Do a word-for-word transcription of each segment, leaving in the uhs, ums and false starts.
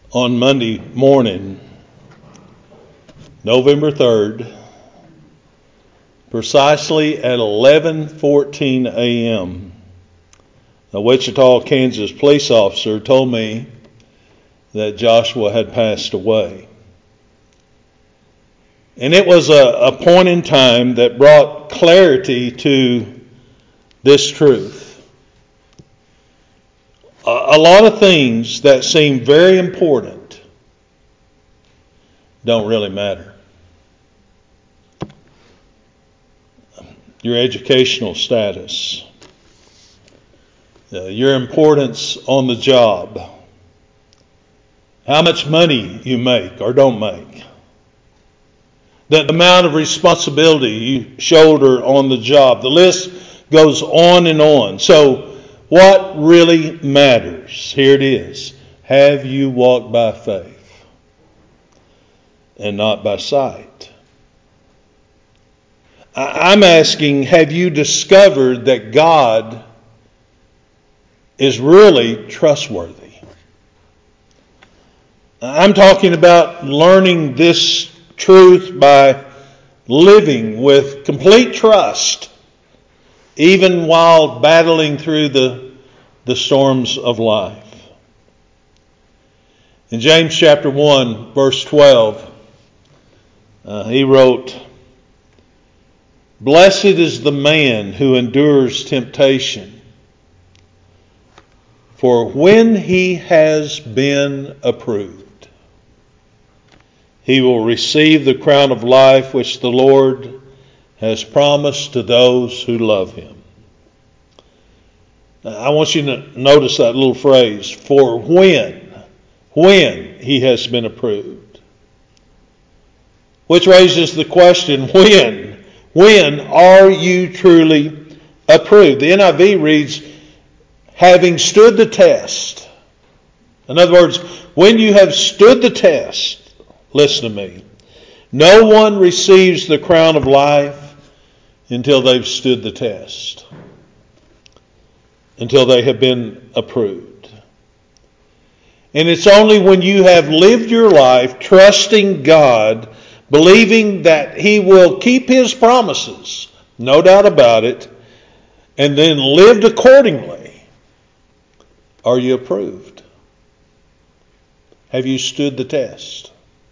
On Monday morning, November third, precisely at eleven fourteen a.m., a Wichita, Kansas police officer told me that Joshua had passed away. And it was a, a point in time that brought clarity to this truth. A, a lot of things that seem very important don't really matter. Your educational status, uh, your importance on the job, how much money you make or don't make, the amount of responsibility you shoulder on the job. The list goes on and on. So what really matters? Here it is. Have you walked by faith and not by sight? I'm asking, have you discovered that God is really trustworthy? I'm talking about learning this truth by living with complete trust, even while battling through the, the storms of life. In James chapter one, verse twelve, uh, he wrote, "Blessed is the man who endures temptation, for when he has been approved, he will receive the crown of life which the Lord has promised to those who love him." Now, I want you to notice that little phrase, for when, when he has been approved. Which raises the question, when? When are you truly approved? The N I V reads, having stood the test. In other words, when you have stood the test, listen to me, no one receives the crown of life until they've stood the test, until they have been approved. And it's only when you have lived your life trusting God, believing that He will keep His promises, no doubt about it, and then lived accordingly, are you approved? Have you stood the test?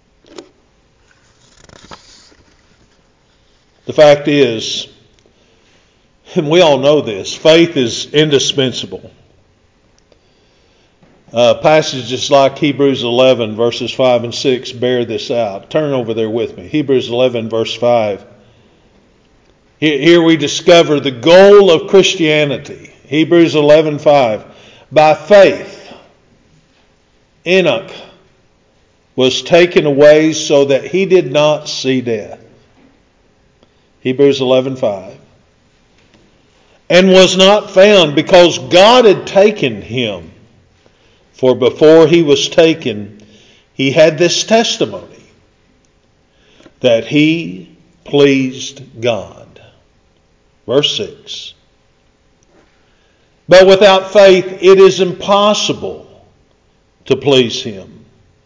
The fact is, and we all know this, faith is indispensable. Uh, passages like Hebrews eleven, verses five and six bear this out. Turn over there with me. Hebrews eleven, verse five. Here we discover the goal of Christianity. Hebrews eleven, five. By faith, Enoch was taken away so that he did not see death. Hebrews eleven, five. And was not found because God had taken him. For before he was taken, he had this testimony that he pleased God. Verse six. But without faith it is impossible to please him.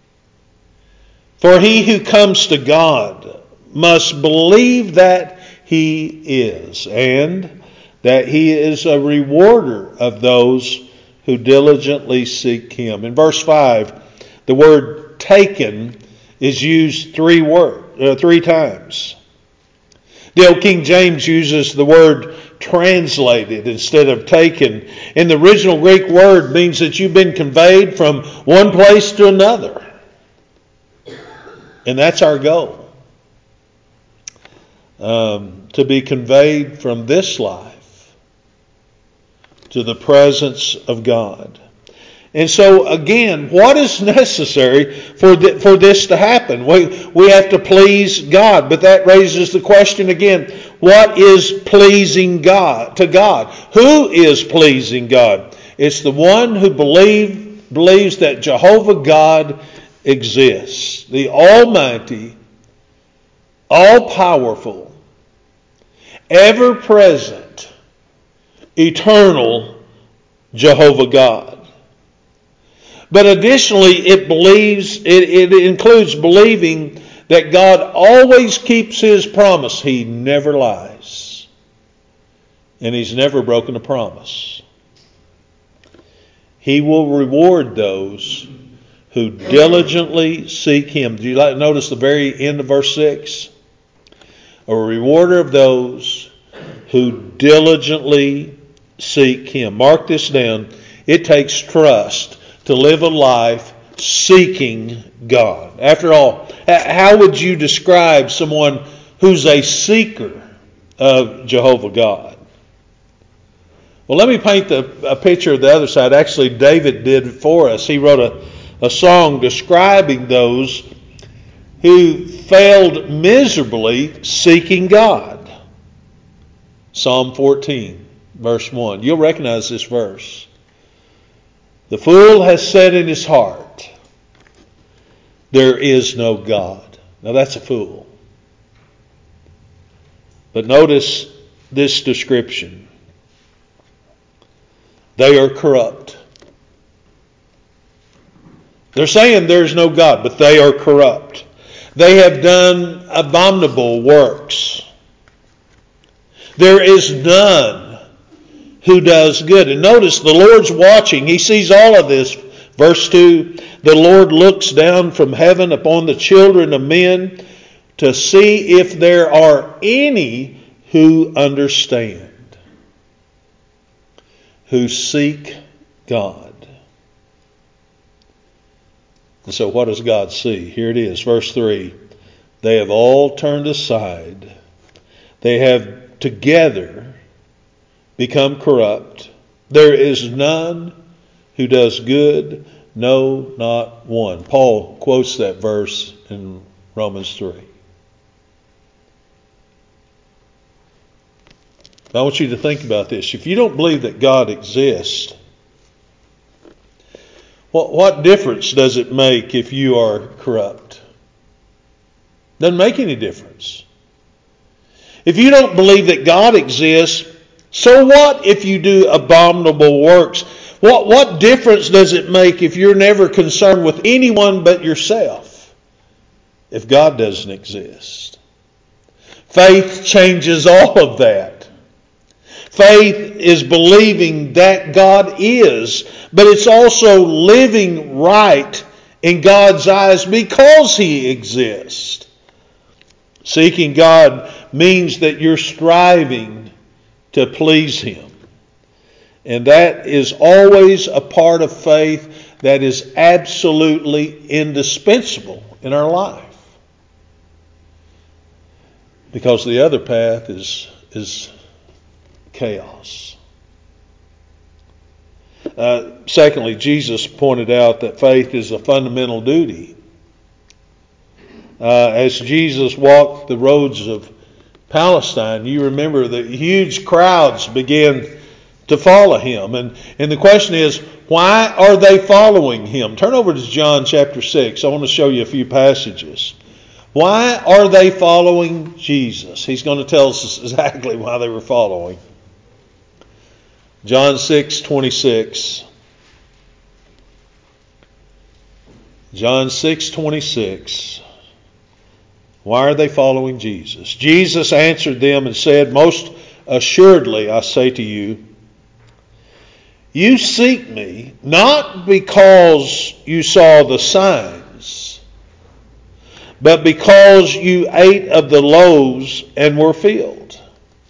For he who comes to God must believe that he is, and that he is a rewarder of those who diligently seek him. In verse five, the word taken is used three word, uh, three times. The old King James uses the word translated instead of taken. In the original Greek word means that you've been conveyed from one place to another. And that's our goal. Um, to be conveyed from this life to the presence of God. And so again, what is necessary for th- for this to happen? We, we have to please God. But that raises the question again, what is pleasing God to God? Who is pleasing God? It's the one who believe, believes that Jehovah God exists. The Almighty, all-powerful, ever-present, eternal Jehovah God. But additionally, it believes it, it includes believing that God always keeps His promise. He never lies. And He's never broken a promise. He will reward those who diligently seek Him. Do you like notice the very end of verse six? A rewarder of those who diligently seek Him. Mark this down. It takes trust to live a life seeking God. After all, how would you describe someone who's a seeker of Jehovah God? Well, let me paint the, a picture of the other side. Actually, David did it for us. He wrote a, a song describing those who failed miserably seeking God. Psalm fourteen, verse one. You'll recognize this verse. The fool has said in his heart, there is no God. Now that's a fool. But notice this description. They are corrupt. They're saying there's no God, but they are corrupt. They have done abominable works. There is none who does good. And notice the Lord's watching. He sees all of this. Verse two, the Lord looks down from heaven upon the children of men to see if there are any who understand, who seek God. And so what does God see? Here it is, verse three. They have all turned aside. They have together become corrupt. There is none who does good, no, not one. Paul quotes that verse in Romans three. I want you to think about this. If you don't believe that God exists, what, what difference does it make if you are corrupt? Doesn't make any difference. If you don't believe that God exists, so what if you do abominable works? What, what difference does it make if you're never concerned with anyone but yourself? If God doesn't exist. Faith changes all of that. Faith is believing that God is, but it's also living right in God's eyes because He exists. Seeking God means that you're striving to please Him. And that is always a part of faith that is absolutely indispensable in our life. Because the other path is, is chaos. Uh, secondly, Jesus pointed out that faith is a fundamental duty. Uh, as Jesus walked the roads of Palestine, you remember that huge crowds began to follow Him. And, and the question is, why are they following Him? Turn over to John chapter six. I want to show you a few passages. Why are they following Jesus? He's going to tell us exactly why they were following. John six twenty-six. John six twenty-six. Why are they following Jesus? Jesus answered them and said, most assuredly I say to you, you seek me not because you saw the signs, but because you ate of the loaves and were filled.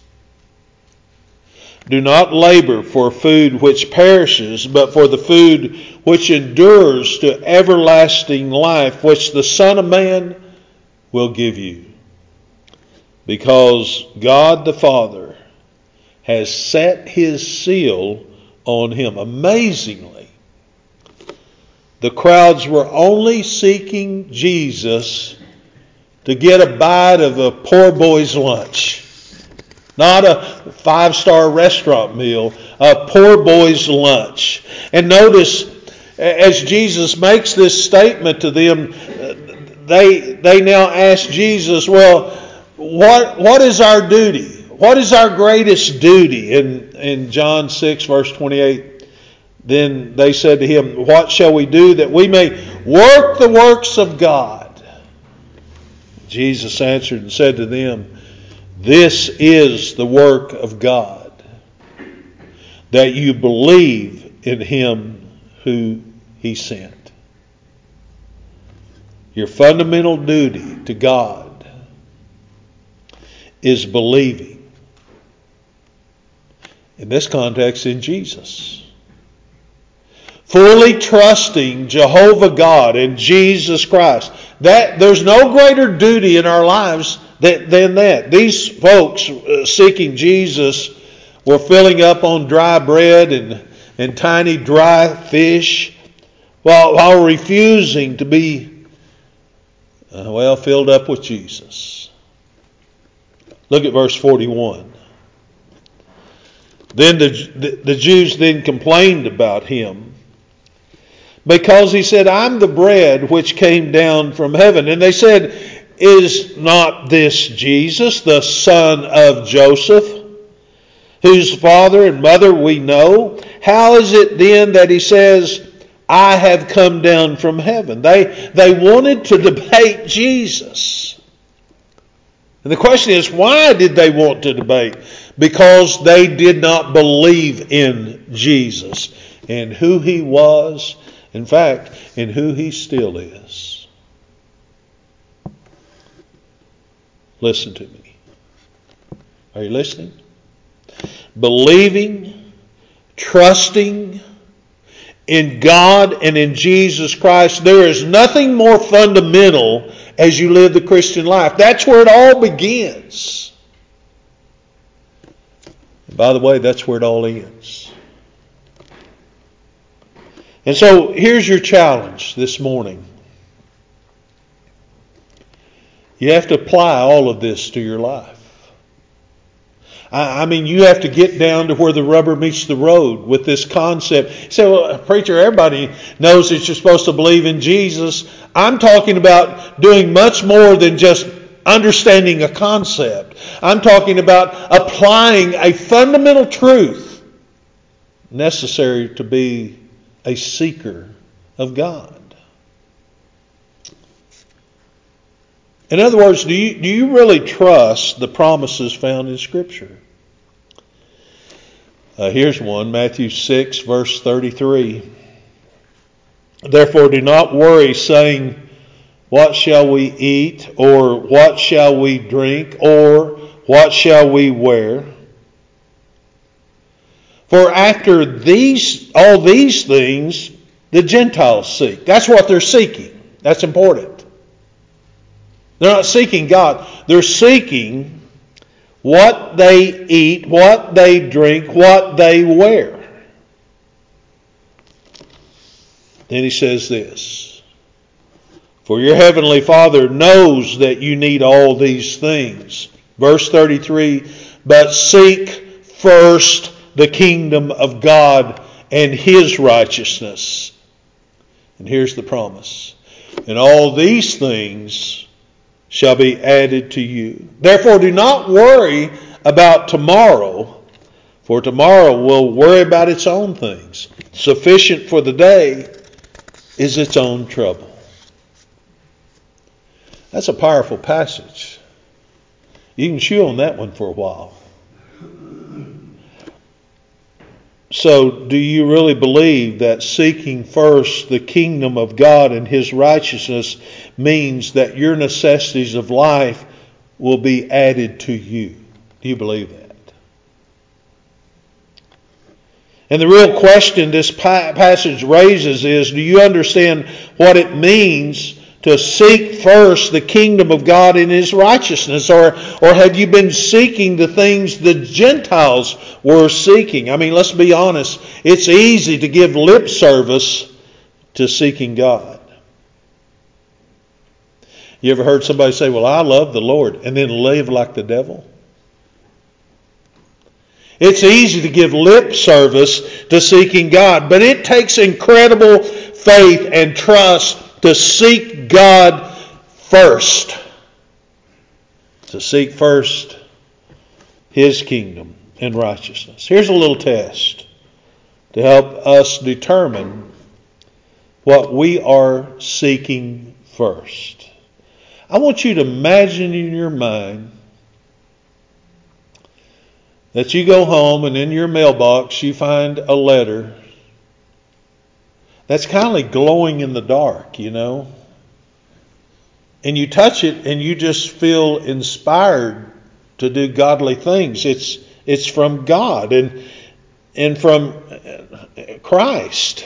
Do not labor for food which perishes, but for the food which endures to everlasting life, which the Son of Man will give you. Because God the Father has set His seal on Him. Amazingly, the crowds were only seeking Jesus to get a bite of a poor boy's lunch. Not a five-star restaurant meal, a poor boy's lunch. And notice, as Jesus makes this statement to them, they they now ask Jesus, well, what what is our duty? What is our greatest duty? In, in John six, verse twenty-eight, Then they said to him, what shall we do that we may work the works of God? Jesus answered and said to them, this is the work of God, that you believe in him who he sent. Your fundamental duty to God is believing. In this context, in Jesus. Fully trusting Jehovah God and Jesus Christ. That there's no greater duty in our lives than, than that. These folks uh, seeking Jesus were filling up on dry bread and, and tiny dry fish while, while refusing to be, uh, well, filled up with Jesus. Look at verse forty-one. Then the, the, the Jews then complained about him, because he said, I'm the bread which came down from heaven. And they said, is not this Jesus, the son of Joseph, whose father and mother we know? How is it then that he says, I have come down from heaven? They, they wanted to debate Jesus. And the question is, why did they want to debate? Because they did not believe in Jesus and who he was. In fact, in who he still is. Listen to me. Are you listening? Believing, trusting in God and in Jesus Christ, there is nothing more fundamental as you live the Christian life. That's where it all begins. And by the way, that's where it all ends. And so here's your challenge this morning. You have to apply all of this to your life. I, I mean, you have to get down to where the rubber meets the road with this concept. You say, well, preacher, everybody knows that you're supposed to believe in Jesus. I'm talking about doing much more than just understanding a concept. I'm talking about applying a fundamental truth necessary to be a seeker of God. In other words, do you, do you really trust the promises found in Scripture? Uh, here's one, Matthew six, verse thirty-three. Therefore do not worry, saying, what shall we eat? Or what shall we drink? Or what shall we wear? For after these, all these things, the Gentiles seek. That's what they're seeking. That's important. They're not seeking God. They're seeking what they eat, what they drink, what they wear. Then he says this. For your heavenly Father knows that you need all these things. Verse thirty-three, but seek first the kingdom of God and his righteousness. And here's the promise. And all these things shall be added to you. Therefore do not worry about tomorrow, for tomorrow will worry about its own things. Sufficient for the day is its own trouble. That's a powerful passage. You can chew on that one for a while. So, do you really believe that seeking first the kingdom of God and his righteousness means that your necessities of life will be added to you? Do you believe that? And the real question this passage raises is, do you understand what it means to seek first the kingdom of God and his righteousness? Or, or have you been seeking the things the Gentiles were seeking? I mean, let's be honest. It's easy to give lip service to seeking God. You ever heard somebody say, well, I love the Lord, and then live like the devil? It's easy to give lip service to seeking God, but it takes incredible faith and trust to seek God first. To seek first his kingdom and righteousness. Here's a little test. to help us determine what we are seeking first. I want you to imagine in your mind that you go home and in your mailbox you find a letter that's kind of like glowing in the dark, you know. And you touch it and you just feel inspired to do godly things. It's it's from God and and from Christ.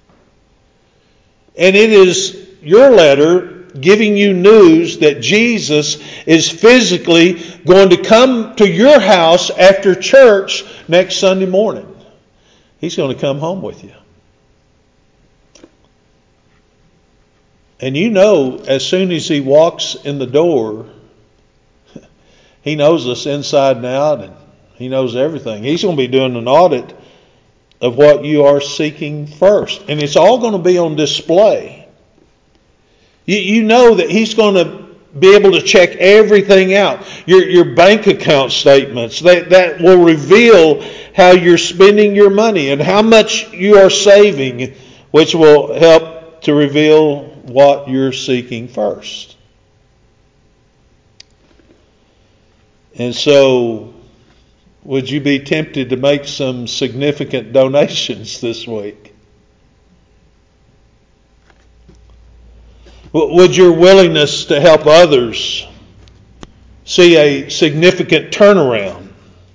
And it is your letter giving you news that Jesus is physically going to come to your house after church next Sunday morning. He's going to come home with you. And you know, as soon as he walks in the door, he knows us inside and out, and he knows everything. He's going to be doing an audit of what you are seeking first. And it's all going to be on display. You, you know that he's going to be able to check everything out. Your, your bank account statements, that, that will reveal how you're spending your money and how much you are saving, which will help to reveal what you're seeking first. And so, would you be tempted to make some significant donations this week? Would your willingness to help others see a significant turnaround?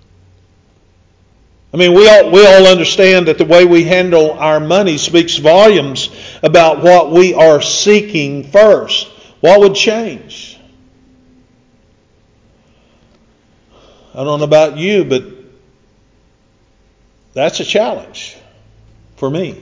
I mean, we all, we all understand that the way we handle our money speaks volumes about what we are seeking first. What would change? I don't know about you, but that's a challenge for me.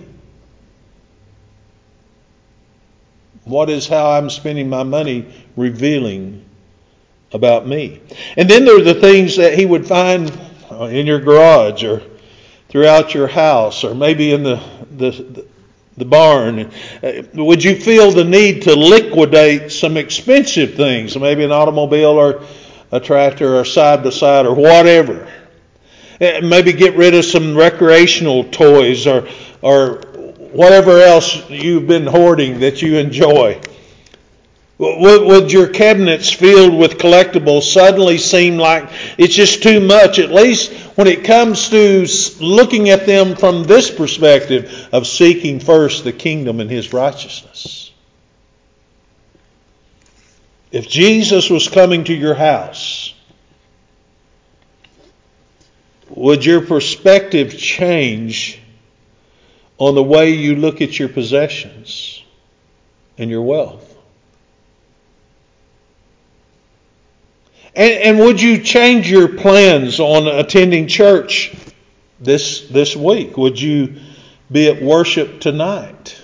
What is how I'm spending my money revealing about me? And then there are the things that he would find in your garage or throughout your house or maybe in the, the, the barn. Would you feel the need to liquidate some expensive things, maybe an automobile or a tractor or side-by-side or whatever? Maybe get rid of some recreational toys or or whatever else you've been hoarding that you enjoy. Would your cabinets filled with collectibles suddenly seem like it's just too much, at least when it comes to looking at them from this perspective of seeking first the kingdom and his righteousness? If Jesus was coming to your house, would your perspective change on the way you look at your possessions and your wealth? And, and would you change your plans on attending church this, this week? Would you be at worship tonight?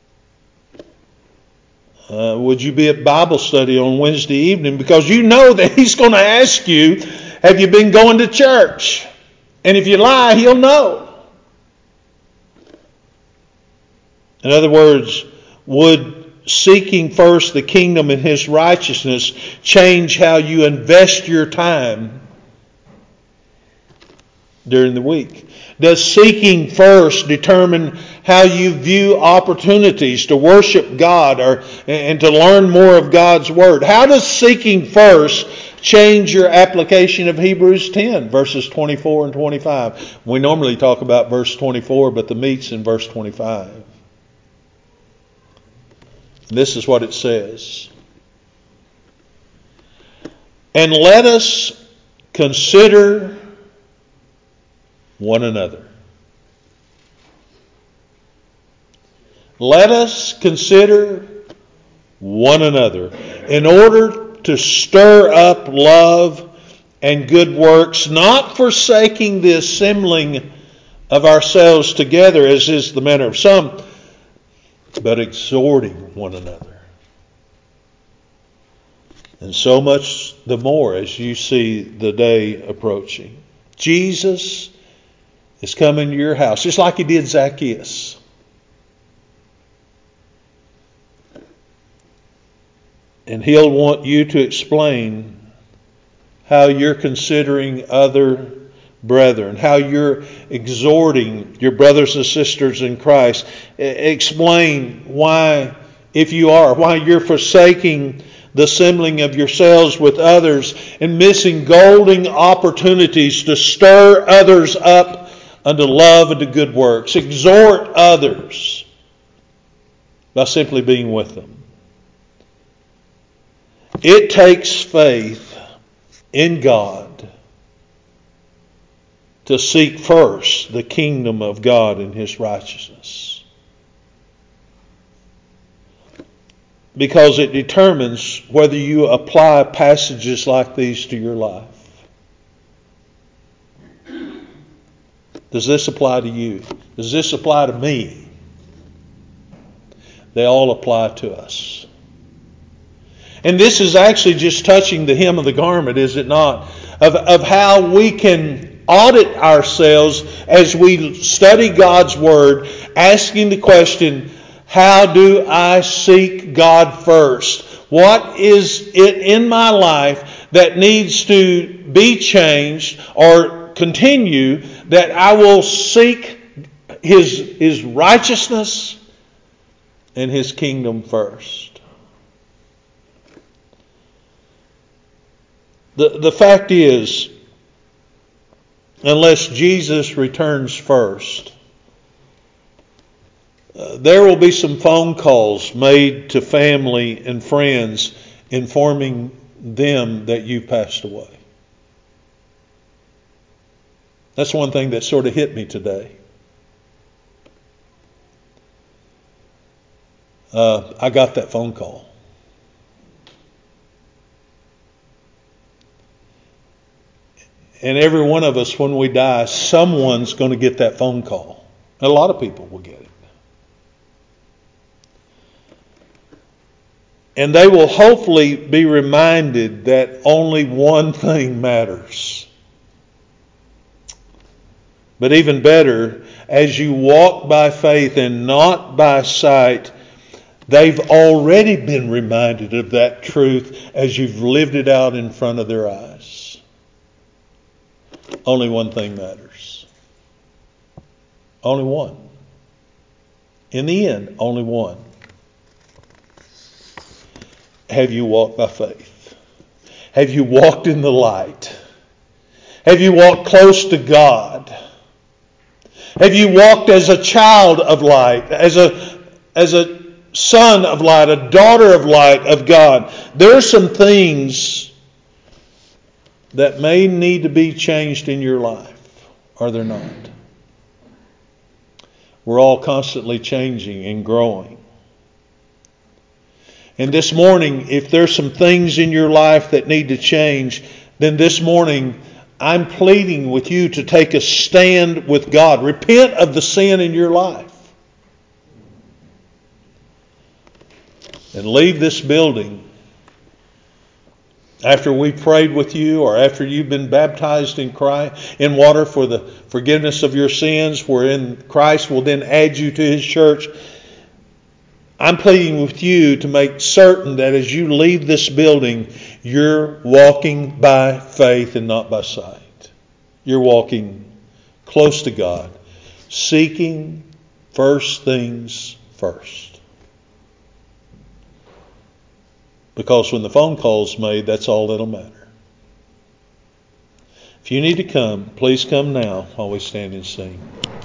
Uh, would you be at Bible study on Wednesday evening? Because you know that he's going to ask you, have you been going to church? And if you lie, he'll know. In other words, would seeking first the kingdom and his righteousness change how you invest your time during the week? Does seeking first determine how you view opportunities to worship God or and to learn more of God's Word? How does seeking first change your application of Hebrews ten, verses twenty-four and twenty-five? We normally talk about verse twenty-four, but the meat's in verse twenty-five. This is what it says. And let us consider one another. Let us consider one another in order to stir up love and good works, not forsaking the assembling of ourselves together, as is the manner of some, but exhorting one another. And so much the more as you see the day approaching. Jesus is coming to your house, just like he did Zacchaeus. And he'll want you to explain how you're considering other brethren, how you're exhorting your brothers and sisters in Christ. Explain why, if you are, why you're forsaking the assembling of yourselves with others and missing golden opportunities to stir others up unto love and to good works. Exhort others by simply being with them. It takes faith in God to seek first the kingdom of God and His righteousness, because it determines whether you apply passages like these to your life. Does this apply to you? Does this apply to me? They all apply to us. And this is actually just touching the hem of the garment, is it not? Of, of how we can audit ourselves as we study God's Word, asking the question, how do I seek God first? What is it in my life that needs to be changed or continue, that I will seek His, His righteousness and His kingdom first? The, the fact is, unless Jesus returns first, uh, there will be some phone calls made to family and friends informing them that you've passed away. That's one thing that sort of hit me today. Uh, I got that phone call. And every one of us, when we die, someone's going to get that phone call. A lot of people will get it. And they will hopefully be reminded that only one thing matters. But even better, as you walk by faith and not by sight, they've already been reminded of that truth as you've lived it out in front of their eyes. Only one thing matters. Only one. In the end, only one. Have you walked by faith? Have you walked in the light? Have you walked close to God? Have you walked as a child of light, as a, as a son of light, a daughter of light of God? There are some things that may need to be changed in your life, are there not? We're all constantly changing and growing. And this morning, if there's some things in your life that need to change, then this morning I'm pleading with you to take a stand with God. Repent of the sin in your life. And leave this building after we prayed with you, or after you've been baptized in Christ, in water for the forgiveness of your sins, wherein Christ will then add you to His church. I'm pleading with you to make certain that as you leave this building, you're walking by faith and not by sight. You're walking close to God, seeking first things first. Because when the phone call's made, that's all that'll matter. If you need to come, please come now while we stand and sing.